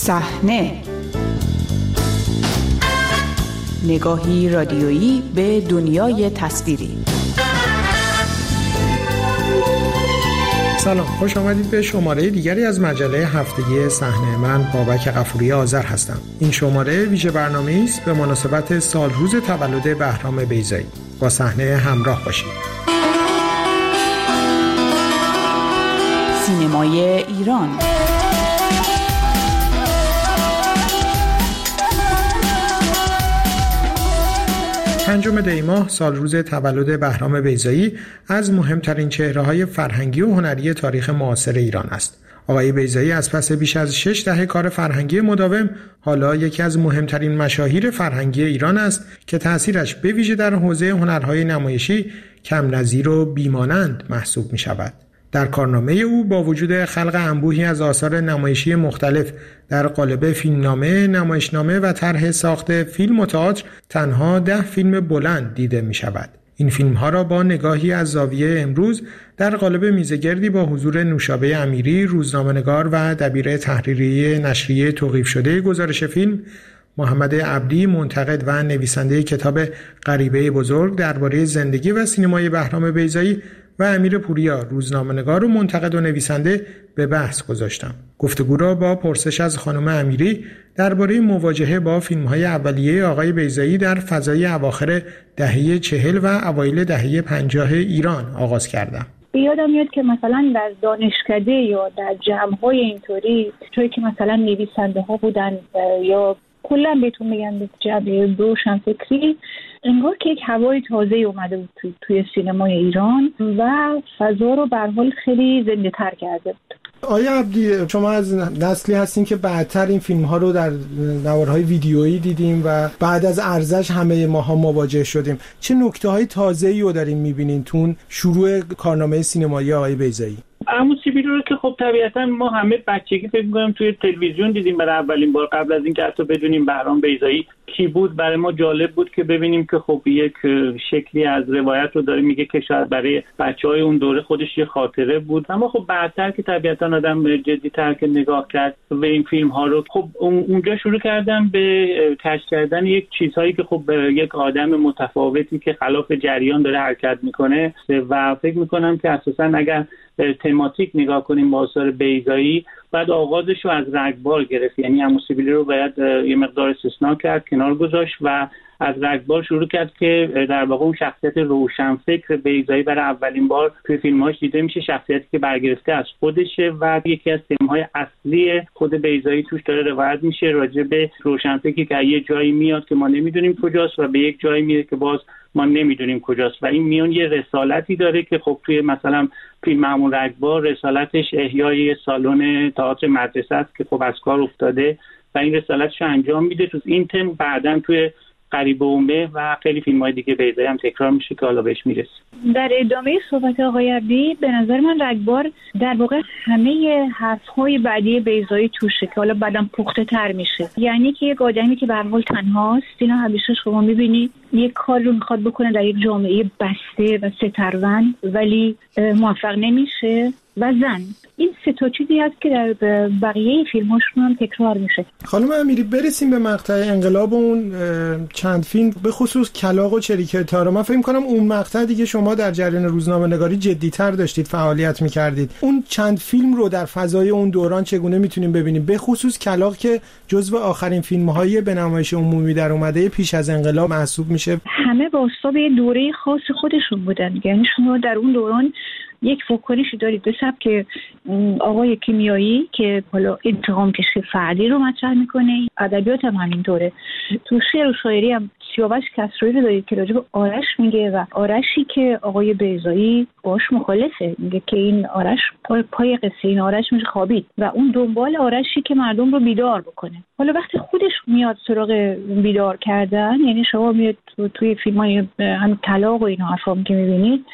صحنه، نگاهی رادیویی به دنیای تصویری. سلام، خوش آمدید به شماره دیگری از مجله هفتگی صحنه. من بابک غفوری آذر هستم. این شماره ویژه برنامه‌ای است به مناسبت سالروز تولد بهرام بیضایی. با صحنه همراه باشید. سینمای ایران. پنجم دی ماه سالروز تولد بهرام بیضایی از مهمترین چهره‌های فرهنگی و هنری تاریخ معاصر ایران است. آقای بیضایی از پس بیش از 6 دهه کار فرهنگی مداوم حالا یکی از مهمترین مشاهیر فرهنگی ایران است که تأثیرش به ویژه در حوزه هنرهای نمایشی کم نظیر و بیمانند محسوب می شود. در کارنامه او با وجود خلق انبوهی از آثار نمایشی مختلف در قالب فیلمنامه، نمایشنامه و طرح ساخت فیلم و تئاتر تنها 10 فیلم بلند دیده می شود. این فیلم‌ها را با نگاهی از زاویه امروز در قالب میزگردی با حضور نوشابه امیری، روزنامه‌نگار و دبیر تحریریه نشریه توقیف شده گزارش فیلم، محمد عبدی، منتقد و نویسنده کتاب غریبه بزرگ درباره زندگی و سینمای بهرام بیضایی و امیر پوریا، روزنامه‌نگار و منتقد و نویسنده، به بحث گذاشتم. گفتگو را با پرسش از خانم امیری درباره مواجهه با فیلم‌های اولیه آقای بیضایی در فضای اواخر دهه 40 و اوایل دهه 50 ایران آغاز کردم. یادم میاد که مثلا در دانشکده یا در جمع‌های اینطوری جایی که مثلا نویسنده‌ها بودن یا کلا بهتون میگن جبهه روشنفکری، انگار که یک هوای تازه اومده بود توی سینمای ایران و فضا رو به هر حال خیلی زنده‌تر کرده بود. آیا عبدی، شما از نسلی هستین که بعدتر این فیلم ها رو در نوارهای ویدیویی دیدیم و بعد از ارزش همه ماها مواجه شدیم. چه نکته های تازه‌ای رو دارین میبینین تون شروع کارنامه سینمایی آقای بیضایی؟ عمو سیبیل رو که خب طبیعتا ما همه بچگی فکر می‌کنم توی تلویزیون دیدیم برای اولین بار، قبل از اینکه حتی بدونیم بهرام بیضایی کی بود. برای ما جالب بود که ببینیم که خب یک شکلی از روایت رو داره میگه که شاید برای بچه‌های اون دوره خودش یه خاطره بود. اما خب بعدتر که طبیعتا آدم جدی‌تر که نگاه کرد به این فیلم‌ها رو، خب اونجا شروع کردم به کشف کردن یک چیزهایی که خب یک آدم متفاوتی که خلاف جریان داره حرکت میکنه و فکر می‌کنم که اساساً اگر تماتیک نگاه کنیم با آثار بیضایی، بعد آغازش رو از رگبار گرفت. یعنی عمو سیبیلی رو باید یه مقدار استثناء کرد، کنار گذاشت و از رگبار شروع کرد که در واقع اون شخصیت روشنفکر بیضایی برای اولین بار توی فیلم‌هاش دیده میشه، شخصیتی که برگرفته از خودشه و یکی از تم‌های اصلی خود بیضایی توش داره روایت میشه راجع به روشنفکری که یه جایی میاد که ما نمیدونیم کجاست و به یک جایی میره که باز ما نمیدونیم کجاست و این میون یه رسالتی داره که خب توی مثلا فیلم همون رگبار رسالتش احیای سالن تئاتر مدرسه است که خب از کار افتاده و این رسالتش رو انجام میده. تو این تم بعداً توی غریبه و مه و خیلی فیلم‌های دیگه بیضایی هم تکرار میشه که حالا بهش میرسیم. در ادامه صحبت آقای عبدی، به نظر من رگبار در واقع همه حرف‌های بعدی بیضایی توشه که حالا بعداً پخته تر میشه. یعنی که یک آدمی که به هر حال تنهاست، اینا همیشه شما می‌بینید یک کار رو میخواد بکنه در یک جامعه بسته و سترون ولی موفق نمیشه و زن. این سه تا چیزی هست که در بقیه فیلم‌هاشون هم تکرار میشه. خانم امیری، برسیم به مقطع انقلاب و اون چند فیلم، به خصوص کلاغ و چریکه تارا. من فکر می‌کنم اون مقطع دیگه شما در جریان روزنامه‌نگاری جدی‌تر داشتید فعالیت می‌کردید. اون چند فیلم رو در فضای اون دوران چگونه میتونیم ببینیم؟ به خصوص کلاغ که جزو آخرین فیلم‌های به نمایش عمومی در اومده پیش از انقلاب محسوب میشه. همه واسطه یه دوره خاص خودشون بودن. یعنی شما در اون دوران یک فوکالیشی دارید به سبک آقای کیمیایی که حالا انتقام کشی فردی رو مطرح میکنه. ادبیات هم همینطوره. تو شعر و شاعری هم سیاوش کسروی رو دارید که راجع به آرش میگه و آرشی که آقای بیضایی باش مخالفه، میگه که این آرش پای قصه این آرش میشه خوابید و اون دنبال آرشی که مردم رو بیدار بکنه. حالا وقتی خودش میاد سراغ بیدار کردن، یعنی شما میاد توی فیلم‌های هم طلاق و اینا افلام که میبینید،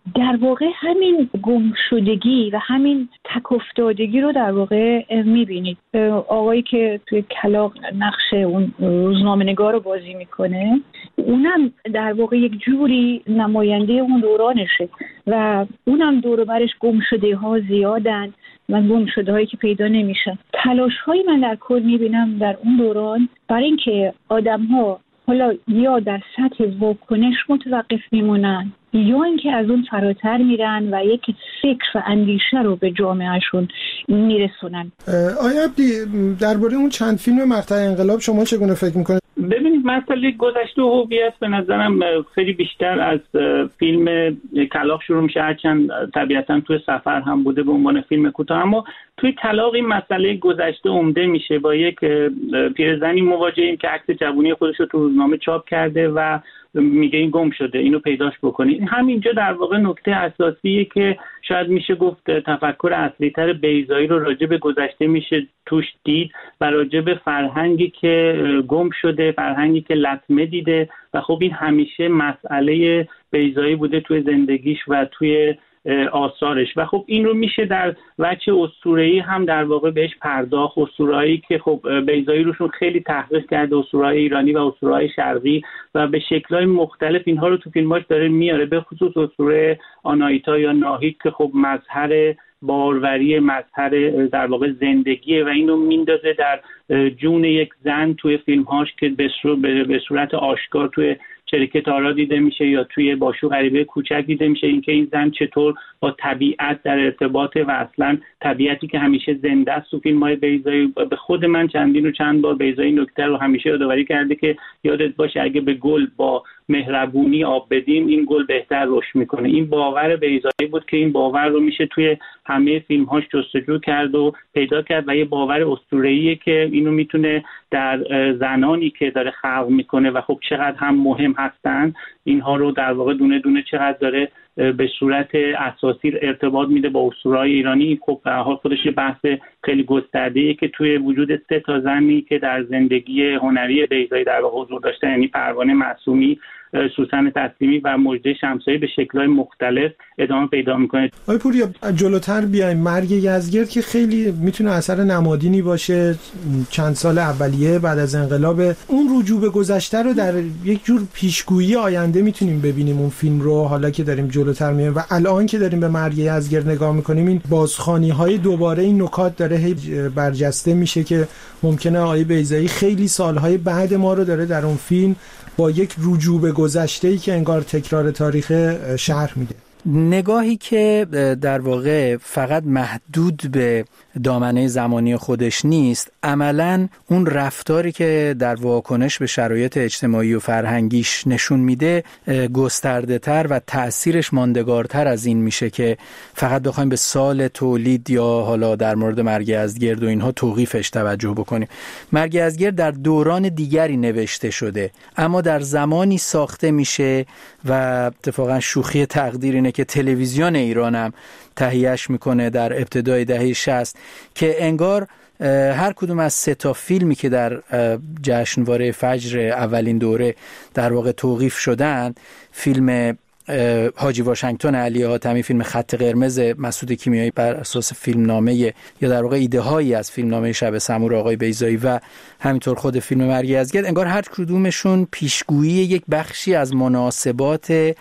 در واقع همین گمشدگی و همین تک افتادگی رو در واقع میبینید. آقایی که توی کلاغ نقش اون روزنامه‌نگار رو بازی میکنه، اونم در واقع یک جوری نماینده اون دورانشه و اونم دور و برش گمشده ها زیادن و گمشده هایی که پیدا نمیشن. تلاش هایی من در کل میبینم در اون دوران برای اینکه آدم ها حالا یا در سطح واکنش متوقف میمونن یا اینکه از اون فراتر میرن و یک فکر و اندیشه رو به جامعهشون میرسونن. آیا عبدی درباره اون چند فیلم مقطع انقلاب شما چگونه فکر میکنید؟ ببینید مسئله گذشته و هویت به نظرم خیلی بیشتر از فیلم کلاغ شروع میشه، هرچند طبیعتا توی سفر هم بوده به عنوان فیلم کوتاه، اما توی کلاغ این مسئله گذشته عمده میشه. با یک پیرزنی مواجهیم که عکس جوانی خودش رو تو روزنامه چاپ کرده و میگه این گم شده، اینو پیداش بکنید. همینجا در واقع نکته اساسیه که شاید میشه گفت تفکر اصلی‌تر بیضایی رو راجع به گذشته میشه توش دید و راجع به فرهنگی که گم شده، فرهنگی که لطمه دیده و خب این همیشه مسئله بیضایی بوده توی زندگیش و توی آثارش و خب این رو میشه در وجه اسطوره‌ای هم در واقع بهش پرداخت. اسطوره‌ای که خب بیضایی روشون خیلی تحقیق کرده، اسطوره‌های ایرانی و اسطوره‌های شرقی، و به شکل‌های مختلف اینها رو تو فیلماش داره میاره، به خصوص اسطوره آناهیتا یا ناهید که خب مظهر باروری، مظهر در واقع زندگیه و اینو میندازه در جون یک زن توی فیلم‌هاش که به صورت آشکار توی چریکه تارا دیده میشه یا توی باشو غریبه کوچک دیده میشه، اینکه این زن چطور با طبیعت در ارتباطه و اصلا طبیعتی که همیشه زنده است. تو فیلم‌های بیضایی به خود من چند بار بیضایی نکته رو همیشه یادآوری کرده که یادت باشه اگه به گل با مهربونی آب بدیم این گل بهتر رشد میکنه. این باور بیضایی بود که این باور رو میشه توی همه فیلم‌هاش جستجو کرد و پیدا کرد و یه باور اسطوره‌ایه که اینو میتونه در زنانی که داره خلق میکنه و خب چقدر هم مهم هستن اینها رو در واقع دونه دونه چقدر داره به صورت اساسی ارتباط میده با اسطوره‌های ایرانی. خب به هر حال خودش یه بحث خیلی گسترده‌ایه که توی وجود 3 تا زنی که در زندگی هنری بیضایی در واقع حضور داشتن، یعنی پروانه معصومی، سوسن تسلیمی و مژده شمسایی، به شکل‌های مختلف ادامه پیدا می‌کنه. آقای پوریا جلوتر بیایم، مرگ یزدگرد که خیلی میتونه اثر نمادینی باشه، چند سال اولیه بعد از انقلاب، اون رجوع به گذشته رو در یک جور پیشگویی آینده میتونیم ببینیم اون فیلم رو، حالا که داریم جلوتر میایم و الان که داریم به مرگ یزدگرد نگاه می‌کنیم این بازخوانی‌های دوباره این نکات داره برجسته میشه که ممکنه آقای بیضایی خیلی سال‌های بعد ما رو داره در اون فیلم با یک رجوع به گذشته‌ای که انگار تکرار تاریخ شرح میده. نگاهی که در واقع فقط محدود به دامنه زمانی خودش نیست، عملاً اون رفتاری که در واکنش به شرایط اجتماعی و فرهنگیش نشون میده گسترده تر و تأثیرش ماندگارتر از این میشه که فقط بخوایم به سال تولید یا حالا در مورد مرگ یزدگرد و اینها توقیفش توجه بکنیم. مرگ یزدگرد در دوران دیگری نوشته شده اما در زمانی ساخته میشه و اتفاقا شوخی تقدیر اینه که تلویزیون ایران هم تهیهش میکنه در ابتدای دهه 60 که انگار هر کدوم از 3 تا فیلمی که در جشنواره فجر اولین دوره در واقع توقیف شدن، فیلم حاجی واشنگتن علی حاتمی، فیلم خط قرمز مسعود کیمیایی بر اساس فیلمنامه یا در واقع ایده هایی از فیلمنامه شب سمور آقای بیضایی و همینطور خود فیلم مرگ یزدگرد، انگار هر کدومشون پیشگویی یک بخشی از مناسبات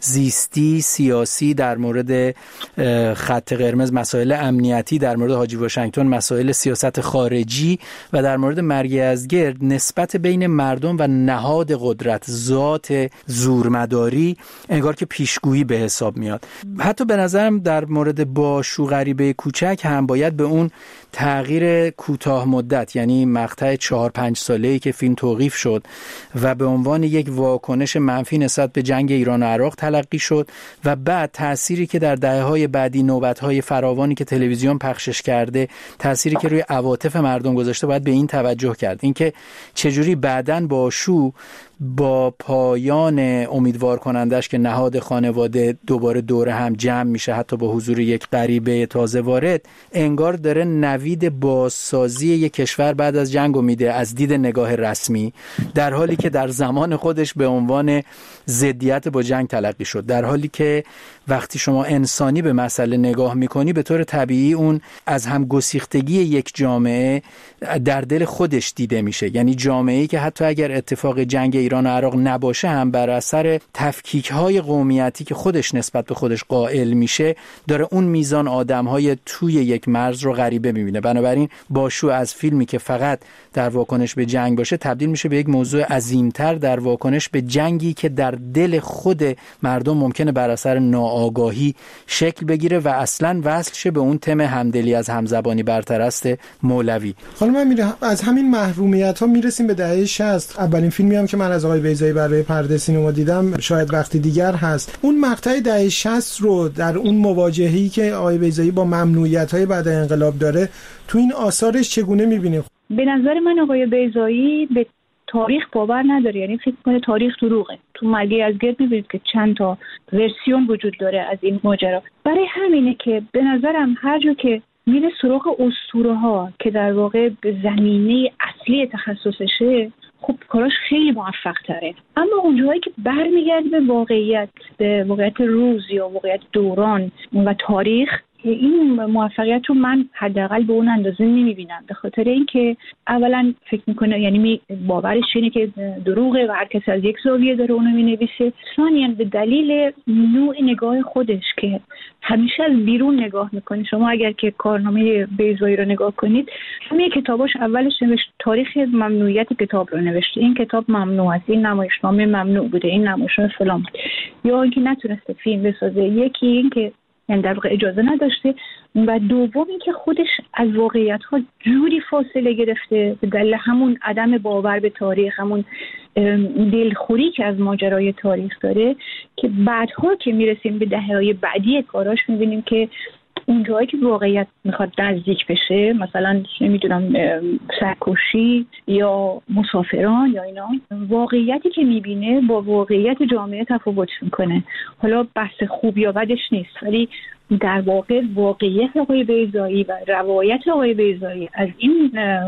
زیستی سیاسی در مورد خط قرمز، مسائل امنیتی، در مورد حاجی واشنگتن مسائل سیاست خارجی و در مورد مرگ یزدگرد نسبت بین مردم و نهاد قدرت، ذات زورمداری، انگار که پیشگویی به حساب میاد. حتی به نظرم در مورد باشو غریبه کوچک هم باید به اون تغییر کوتاه مدت، یعنی مقطع 4-5 ساله‌ای که فیلم توقیف شد و به عنوان یک واکنش منفی نسبت به جنگ ایران و عراق تلقی شد و بعد تأثیری که در دهه‌های بعدی، نوبت‌های فراوانی که تلویزیون پخشش کرده، تأثیری که روی عواطف مردم گذاشته، باید به این توجه کرد، اینکه چجوری بعداً باشو با پایان امیدوار کنندش که نهاد خانواده دوباره دوره هم جمع میشه، حتی با حضور یک غریبه تازه وارد، انگار داره نوید بازسازی یک کشور بعد از جنگ میده از دید نگاه رسمی، در حالی که در زمان خودش به عنوان ضدیت با جنگ تلقی شد. در حالی که وقتی شما انسانی به مسئله نگاه میکنی، به طور طبیعی اون از هم گسیختگی یک جامعه در دل خودش دیده میشه. یعنی جامعه‌ای که حتی اگر اتفاق جنگ ایران و عراق نباشه هم بر اثر تفکیک‌های قومیتی که خودش نسبت به خودش قائل میشه، داره اون میزان آدم‌های توی یک مرز رو غریبه میبینه. بنابراین باشو از فیلمی که فقط در واکنش به جنگ باشه تبدیل میشه به یک موضوع عظیم‌تر در واکنش به جنگی که در دل خود مردم ممکنه بر اثر ناآگاهی شکل بگیره و اصلاً وصل شه به اون تم همدلی از همزبانی برترست مولوی. خانم امیری، از همین محرومیت‌ها میرسیم به دهه 60. اولین فیلمی هم که من از آقای بیضایی برای پرده سینما دیدم شاید وقتی دیگر هست. اون مقطع دهه 60 رو در اون مواجهه‌ای که آقای بیضایی با ممنوعیت‌های بعد انقلاب داره تو این آثارش چگونه می‌بینید؟ به نظر من آقای بیضایی به تاریخ باور نداره، یعنی فکر کنه تاریخ دروغه. تو مرگ از گرد می‌بینید که چند تا ورسیون وجود داره از این ماجرا. برای همینه که به نظرم هر جا که میره سراغ اسطوره‌ها که در واقع به زمینه اصلی تخصصشه، خب کاراش خیلی موفق تره. اما اونجایی که برمیگرده به واقعیت روز یا واقعیت دوران و تاریخ، این موفقیت رو من حداقل به اون اندازه نمیبینم. به خاطر اینکه اولا فکر میکنه، یعنی باورش اینه که دروغه و هر کسی از یک زاویه داره اونو مینویسه. ثانیاً به دلیل نوع نگاه خودش که همیشه از بیرون نگاه میکنه. شما اگر که کارنامه بیضایی رو نگاه کنید، همه کتاباش اولش نوشت تاریخ ممنوعیت کتاب رو نوشته، این کتاب ممنوع است، این نمایشنامه ممنوع بوده، این نمایشنامه فلان، یا اینکه نتونسته فیلم بسازه، یکی اینکه یعنی در واقع اجازه نداشته، و دوم اینکه خودش از واقعیت‌ها جوری فاصله گرفته به دلیل همون عدم باور به تاریخ، همون دلخوری که از ماجرای تاریخ داره، که بعدها که میرسیم به دهه‌های بعدی کاراش می‌بینیم که اونجایی که واقعیت میخواد نزدیک بشه، مثلا نمیدونم سرکشی یا مسافران یا اینا، واقعیتی که میبینه با واقعیت جامعه تفاوت میکنه. حالا بحث خوب یا بدش نیست، ولی در واقع واقعیت آقای بیضایی و روایت آقای بیضایی از این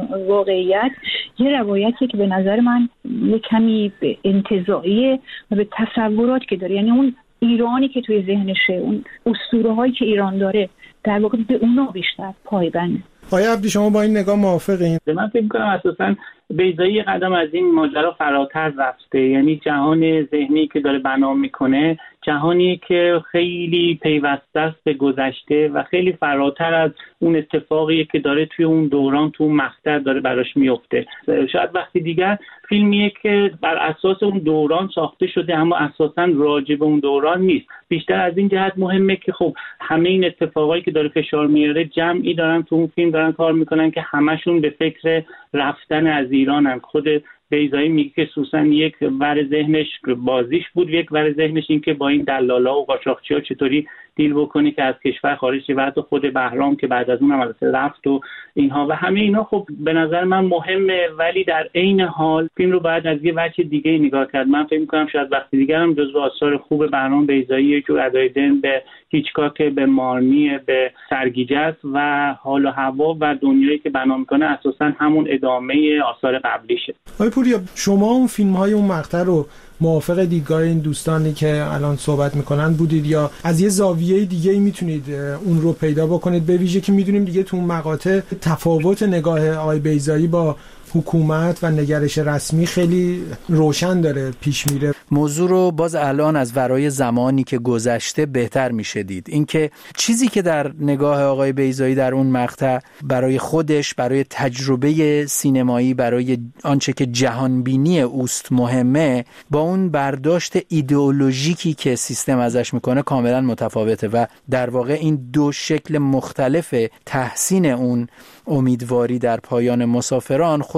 واقعیت یه روایتی که به نظر من یه کمی انتزاعیه و به تصورات که داره، یعنی اون ایرانی که توی ذهنشه، اون اسطوره‌هایی که ایران داره، در واقع به اونا بیشتر پایبند. آقای عبدی، شما با این نگاه موافقین؟ من فکر می‌کنم اساساً بیضایی قدم از این ماجرا فراتر رفته. یعنی جهان ذهنی که داره بنا میکنه جهانی که خیلی پیوسته است به گذشته و خیلی فراتر از اون اتفاقی که داره توی اون دوران، تو اون مقطع داره براش میفته. شاید وقتی دیگر فیلمیه که بر اساس اون دوران ساخته شده اما اساساً راجع به اون دوران نیست. بیشتر از این جهت مهمه که خب همه این اتفاقایی که داره فشار میاره، جمعی دارن تو اون فیلم دارن کار میکنن که همشون به فکر رفتن از ایرانن. خود بیضایی میگه که سوسن یک ور ذهنش بازیش بود، یک ور ذهنش این که با این دلالا و قاچاقچی‌ها چطوری دیل بکنه که از کشور خارج شه، و حتی خود بهرام که بعد از اون هم رفت و اینها، و همه اینا خب به نظر من مهمه. ولی در عین حال فیلم رو باید از یه وجه دیگه نگاه کرد. من فکر می‌کنم شاید وقتی دیگه هم جزو آثار خوب بهرام بیضایی یه جور ادای دن به هیچکاک، به مارنی، به سرگیجه است و حال و هوا و دنیایی که بنا می‌کنه اساساً همون ادامه آثار قبلیشه. آقای پوریا، شما اون فیلم‌های اون مقطع رو موافق دیدگاه این دوستانی که الان صحبت میکنن بودید، یا از یه زاویه دیگه ای میتونید اون رو پیدا بکنید؟ به ویژه که میدونیم دیگه تو اون مقاطع تفاوت نگاه آقای بیضایی با حکومت و نگرش رسمی خیلی روشن داره پیش میره. موضوع رو باز الان از ورای زمانی که گذشته بهتر میشه دید. اینکه چیزی که در نگاه آقای بیضایی در اون مقطع برای خودش، برای تجربه سینمایی، برای آنچه که جهانبینی اوست مهمه، با اون برداشت ایدئولوژیکی که سیستم ازش میکنه کاملا متفاوته و در واقع این دو شکل مختلف تحسین اون امیدواری در پایان مسافران خود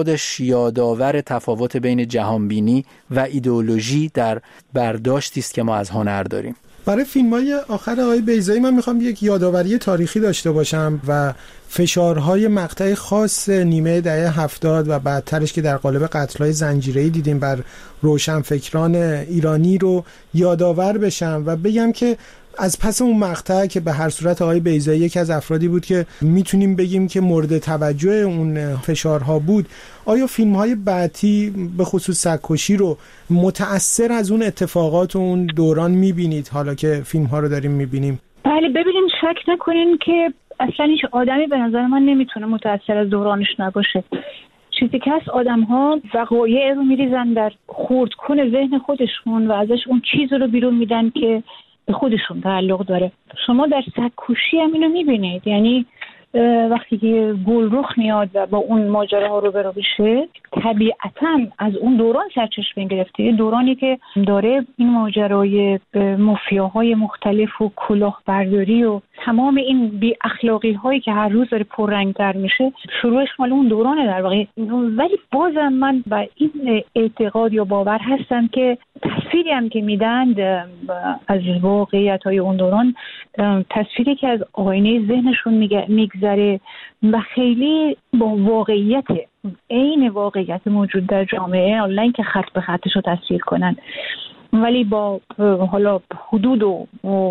خودش یادآور تفاوت بین جهانبینی و ایدئولوژی در برداشتی است که ما از هنر داریم. برای فیلم‌های آخر آقای بیضایی من میخوام یک یادآوری تاریخی داشته باشم و فشارهای مقطع خاص نیمه دهه 70 و بعدترش که در قالب قتل‌های زنجیره‌ای دیدیم بر روشنفکران ایرانی رو یادآور بشم و بگم که از پس اون مقطع که به هر صورت آقای بیضایی یکی از افرادی بود که میتونیم بگیم که مورد توجه اون فشارها بود، آیا فیلم‌های بعدی به خصوص سگ‌کشی رو متأثر از اون اتفاقات و اون دوران میبینید حالا که فیلم‌ها رو داریم میبینیم؟ بله، ببینین شک نکنین که اصلا هیچ آدمی به نظر من نمیتونه متأثر از دورانش نباشه. چیزی که هست آدم‌ها وقایع رو میریزن در خردکن ذهن خودشون و ازش اون چیز رو بیرون میدن که به خودشون تعلق داره. شما در سگ‌کشی هم اینو میبینید، یعنی وقتی که گلرخ میاد و با اون ماجراها روبرو بشه طبیعتاً از اون دوران سرچشمه گرفته، دورانی که داره این ماجرای مافیاهای مختلف و کلاهبرداری و تمام این بی اخلاقی هایی که هر روز داره پررنگ‌تر میشه شروعش مال اون دورانه در واقع. ولی بازم من با این اعتقاد یا باور هستم که تصویری هم که میدن از واقعیت های اون دوران تصویری که از آینه ذهنشون میگذره و خیلی با واقعیت عین واقعیت موجود در جامعه، آنلاین که خط به خطش رو تصویر کنن، ولی با حالا حدود و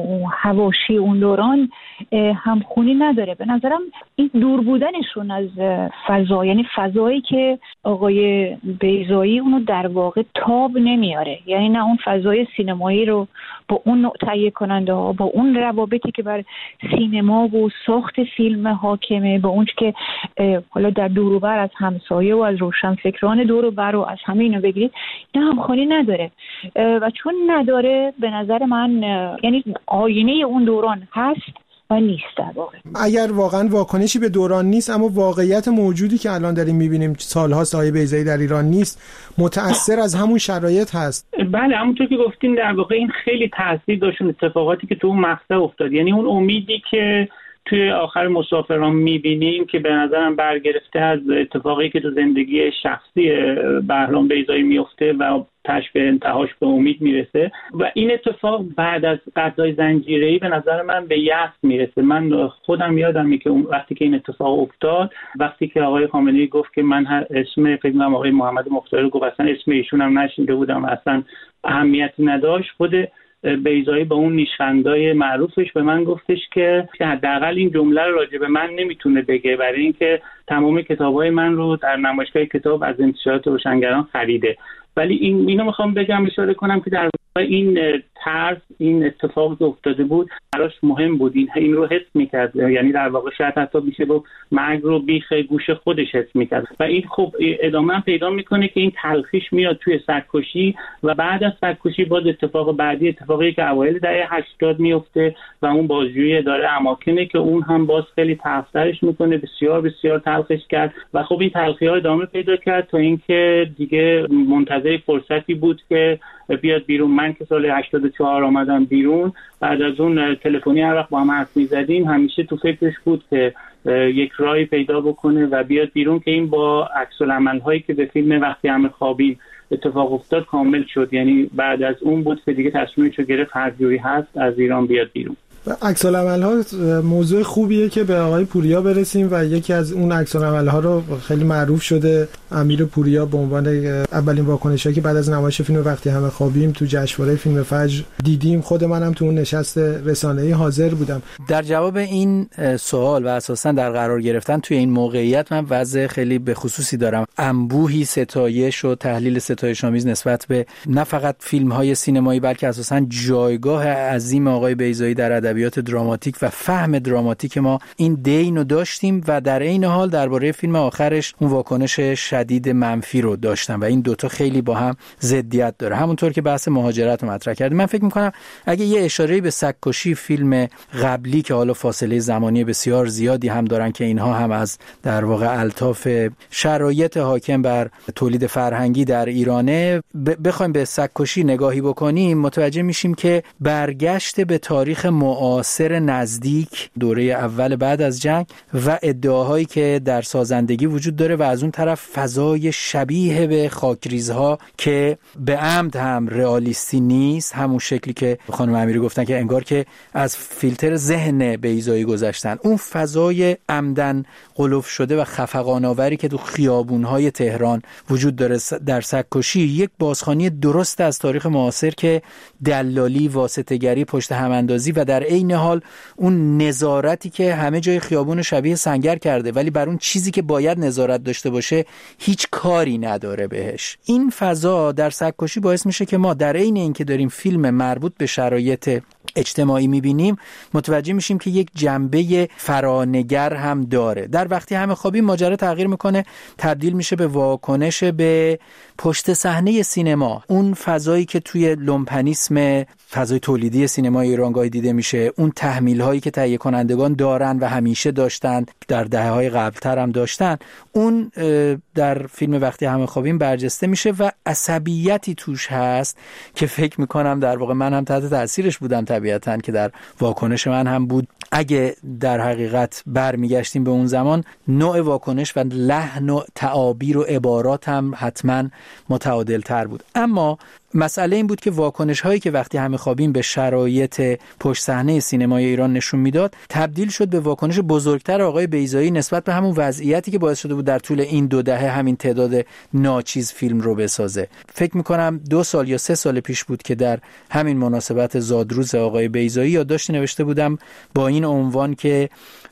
حواشی اون دوران همخونی نداره. به نظرم این دور بودنشون از فضا، یعنی فضایی که آقای بیضایی اونو در واقع تاب نمیاره، یعنی نه اون فضای سینمایی رو با اون نوع تهیه کننده ها، با اون روابطی که بر سینما و ساخت فیلم حاکمه، با اون که حالا در دور و بر از همسایه و از روشنفکران دور و بر و از همه اینو بگیرید، نه همخوانی نداره. و چون نداره به نظر من یعنی آینه اون دوران هست و نیست در واقع. اگر واقعا واکنشی به دوران نیست اما واقعیت موجودی که الان داریم میبینیم سال‌هاست آقای بیضایی در ایران نیست، متأثر از همون شرایط هست. بله، همونطور که گفتین در واقع این خیلی تاثیر داشت اتفاقاتی که تو اون مقطع افتاد، یعنی اون امیدی که توی آخر مسافران میبینیم که به نظرم برگرفته از اتفاقی که تو زندگی شخصی بهرام بیضایی میفته و تاش به انتهاش به امید میرسه و این اتفاق بعد از قتل‌های زنجیره‌ای به نظر من به یأس میرسه. من خودم یادمه که وقتی که این اتفاق افتاد، وقتی که آقای خامنه‌ای گفت که من اسم فکر کنم آقای محمد مختاری رو گفت، اصلا اسم ایشون هم نشنیده بودم و اصلا اهمیتی نداشت، خود بیضایی با اون نیشخندای معروفش به من گفتش که حداقل این جمله رو راجع به من نمیتونه بگه، برای اینکه تمام کتابای من رو در نمایشگاه کتاب از انتشارات روشنگران خریده. ولی اینو میخوام بگم، اشاره کنم که در واقع این طرز، این اتفاق که افتاده بود براش مهم بود، این رو حس میکرد، یعنی در واقع شاید حتی میشه با مرگ رو بیخ گوش خودش حس میکرد و این خب ادامه پیدا میکنه که این تلخیش میاد توی سگ‌کشی و بعد از سگ‌کشی باز اتفاق بعدی، اتفاقی که اوایل دهه 80 میفته و اون بازجویی اداره اماکنه که اون هم باز خیلی تلخ‌ترش میکنه، بسیار بسیار تلخش کرد و خب این تلخی‌ها ادامه پیدا کرد تا اینکه دیگه منتظر فرصتی بود که بیاد بیرون. من که سال 84 آمدم بیرون، بعد از اون تلفنی هر وقت با هم حرف می‌زدیم همیشه تو فکرش بود که یک راهی پیدا بکنه و بیاد بیرون که این با عکس‌العمل‌هایی که به فیلم وقتی همه خوابیم اتفاق افتاد کامل شد. یعنی بعد از اون بود که دیگه تصمیمش رو گرفت هر جوری هست از ایران بیاد بیرون. عکس‌العمل‌ها موضوع خوبیه که به آقای پوریا برسیم و یکی از اون عکس‌العمل‌ها رو خیلی معروف شده امیر پوریا به عنوان اولین واکنشی که بعد از نمایش فیلم وقتی همه خوابیم تو جشنواره فیلم فجر دیدیم. خود منم تو اون نشست رسانه‌ای حاضر بودم. در جواب این سوال و اساساً در قرار گرفتن توی این موقعیت من وضع خیلی به خصوصی دارم. انبوهی ستایش و تحلیل ستایش‌آمیز نسبت به نه فقط فیلم‌های سینمایی بلکه اساساً جایگاه عظیم آقای بیضایی در ادبیات دراماتیک و فهم دراماتیک ما این دینو داشتیم و در این حال درباره فیلم آخرش اون واکنش شدید منفی رو داشتم و این دوتا خیلی با هم ضدیت داره. همونطور که بحث مهاجرت رو مطرح کردیم، من فکر می‌کنم اگه یه اشاره‌ای به سگ‌کشی فیلم قبلی که حالا فاصله زمانی بسیار زیادی هم دارن که اینها هم از در واقع الطاف شرایط حاکم بر تولید فرهنگی در ایران ایرانه بخوایم به سگ‌کشی نگاهی بکنیم متوجه میشیم که برگشت به تاریخ معاصر نزدیک دوره اول بعد از جنگ و ادعاهایی که در سازندگی وجود داره و از اون طرف فضای شبیه به خاکریزها که به عمد هم رئالیستی نیست، همون شکلی که خانم امیری گفتن که انگار که از فیلتر ذهن بیضایی گذشتن، اون فضای عمدن غلوف شده و خفقان‌آوری که تو خیابون‌های تهران وجود داره در سگ‌کشی یک بازخوانی درست از تاریخ معاصر که دلالی، واسطه‌گری، پشت هم‌اندازی و در عین حال اون نظارتی که همه جای خیابون شبیه سنگر کرده ولی بر اون چیزی که باید نظارت داشته باشه هیچ کاری نداره بهش. این فضا در سگ‌کشی باعث میشه که ما در عین اینکه داریم فیلم مربوط به شرایط اجتماعی میبینیم متوجه میشیم که یک جنبه فرانگر هم داره. در وقتی همه خوابیم ماجرا تغییر میکنه، تبدیل میشه به واکنش به پشت صحنه سینما، اون فضایی که توی لومپنیسم فضای تولیدی سینمای ایران گاهی دیده میشه، اون تحمیل هایی که تهیه کنندگان دارن و همیشه داشتن، در دهه‌های قبل‌تر هم داشتن، اون در فیلم وقتی همه خوابیم برجسته میشه و عصبیتی توش هست که فکر میکنم در واقع من هم تحت تاثیرش بودم طبیعتاً که در واکنش من هم بود. اگه در حقیقت برمیگشتیم به اون زمان نوع واکنش و لحن و تعابیر و عبارات هم حتما متعادل تر بود. اما مسئله این بود که واکنش هایی که وقتی همه خوابیم به شرایط پشت صحنه سینمای ایران نشون میداد تبدیل شد به واکنش بزرگتر آقای بیضایی نسبت به همون وضعیتی که باعث شده بود در طول این 2 دهه همین تعداد ناچیز فیلم رو بسازه. فکر میکنم 2 سال یا 3 سال پیش بود که در همین مناسبت زادروز آقای بیضایی یادداشتی نوشته بودم با این عنوان که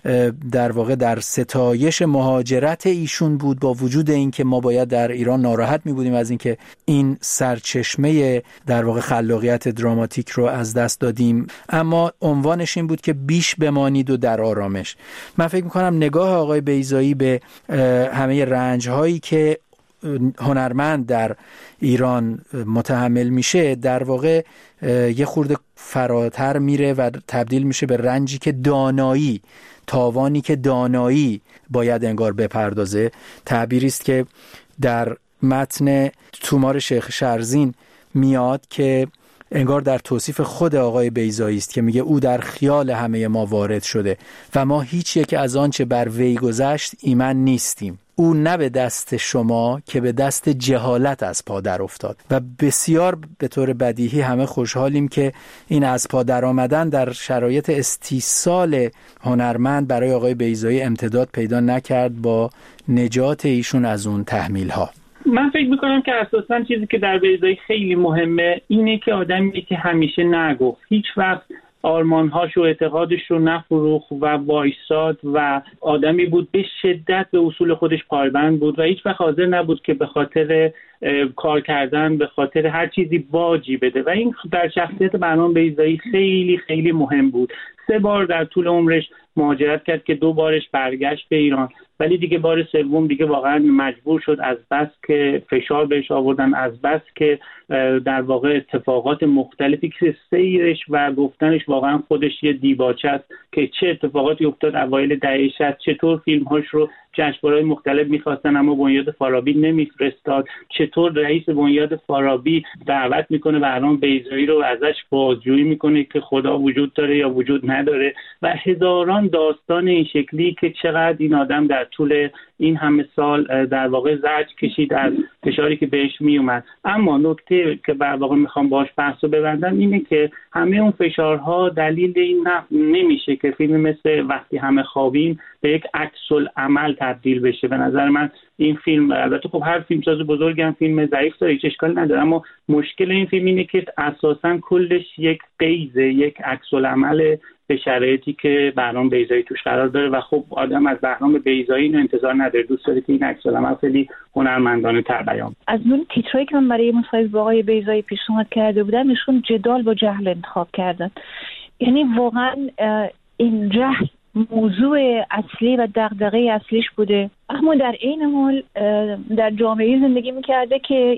در واقع در ستایش مهاجرت ایشون بود، با وجود این که ما باید در ایران ناراحت می بودیم از اینکه این سرچشمه در واقع خلاقیت دراماتیک رو از دست دادیم، اما عنوانش این بود که بیش بمانید و در آرامش. من فکر می‌کنم نگاه آقای بیضایی به همه رنج‌هایی که هنرمند در ایران متحمل میشه در واقع یه خورده فراتر میره و تبدیل میشه به رنجی که دانایی، تاوانی که دانایی باید انگار بپردازه. تعبیری است که در متن تومار شیخ شرزین میاد که انگار در توصیف خود آقای بیضایی است که میگه او در خیال همه ما وارد شده و ما هیچ یک از آنچه بر وی گذشت ایمن نیستیم. او نه به دست شما که به دست جهالت از پا در افتاد. و بسیار به طور بدیهی همه خوشحالیم که این از پا در آمدن در شرایط استیصال هنرمند برای آقای بیضایی امتداد پیدا نکرد با نجات ایشون از اون تحمیل ها. من فکر میکنم که اساساً چیزی که در بیضایی خیلی مهمه اینه که آدمی که همیشه نگفت، هیچ وقت آرمانهاش و اعتقادش رو نفروخت و وایساد و آدمی بود به شدت به اصول خودش پایبند بود و هیچ وقت حاضر نبود که به خاطر کار کردن به خاطر هر چیزی باجی بده و این در شخصیت بهرام بیضایی خیلی خیلی مهم بود. 3 بار در طول عمرش مهاجرت کرد که 2 بارش برگشت به ایران، ولی دیگه بار سوم دیگه واقعا مجبور شد از بس که فشار بهش آوردن، از بس که در واقع اتفاقات مختلفی که سیرش و گفتنش واقعا خودش یه دیباچه است که چه اتفاقاتی افتاد اوایل دهه 60، چطور فیلم‌هاش رو جشنواره‌های مختلف می‌خواستن اما بنیاد فارابی نمی‌فرستاد، چطور رئیس بنیاد فارابی دعوت میکنه بهرام بیضایی رو ازش بازجویی میکنه که خدا وجود داره یا وجود نداره و هزاران داستان این شکلی که چقدر این آدم در طول این همه سال در واقع زجر کشید از فشاری که بهش میومد. اما نکته که در واقع میخوام باهاش بحثو ببندم اینه که همه اون فشارها دلیل این نمیشه که فیلم مثل وقتی همه خوابیم به یک عکس‌العمل تبدیل بشه. به نظر من این فیلم، البته خب هر فیلمساز بزرگی هم فیلم ضعیف داره، هیچ اشکالی نداره، اما مشکل این فیلم اینه که اساساً کلش یک قیزه، یک عکس‌العمل به شرایطی که بهرام بیضایی توش قرار داره و خب آدم از بهرام بیضایی اینو انتظار نداره، دوست داره که این عکس‌العمل خیلی هنرمندانه تر بیان. از اون تیترایی که من برای مصاحبه با آقای بیضایی پیشنهاد کرده بودم ایشون جدال با جهل انتخاب کردن. یعنی واقعا این جهل موضوع اصلی و دغدغه اصلیش بوده، اما در این حال در جامعه زندگی میکرده که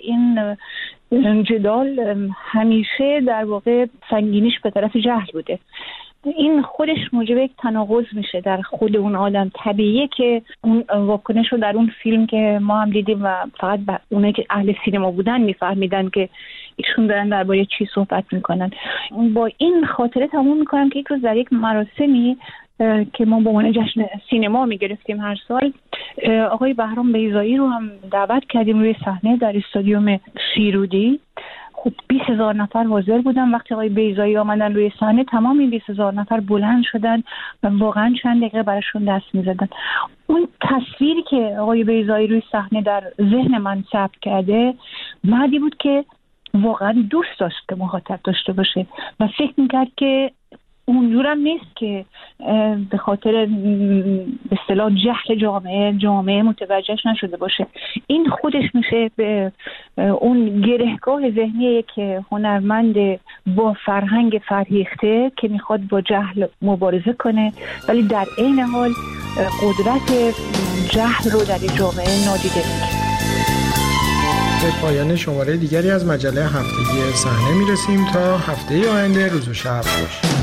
این جدال همیشه در واقع سنگینیش به طرف جهل بوده این خودش موجب یک تناقض میشه در خود اون آدم. طبیعیه که اون واکنش رو در اون فیلم که ما هم دیدیم و فقط اونایی که اهل سینما بودن میفهمیدن که ایشون دارن درباره چی صحبت میکنن. با این خاطره تموم میکنم که یک روز در یک مراسمی که ما به عنوان جشن سینما میگرفتیم هر سال، آقای بهرام بیضایی رو هم دعوت کردیم روی صحنه در استادیوم شیرودی. خب 20,000 نفر حاضر بودن. وقتی آقای بیضایی آمدن روی صحنه، تمام این 20,000 نفر بلند شدن و واقعا چند دقیقه براشون دست میزدن. اون تصویری که آقای بیضایی روی صحنه در ذهن من ثبت کرده، مردی بود که واقعا دوست داشت که مخاطب داشته باشه و فکر میکرد که اونجورم نیست که به خاطر به اصطلاح جهل جامعه متوجهش نشده باشه. این خودش میشه به اون گرهگاه ذهنی که هنرمند با فرهنگ فرهیخته که میخواد با جهل مبارزه کنه، ولی در عین حال قدرت جهل رو در جامعه نادیده میگیره. به پایان شماره دیگری از مجله هفتگی صحنه میرسیم. تا هفته آینده، روز و شب خوش.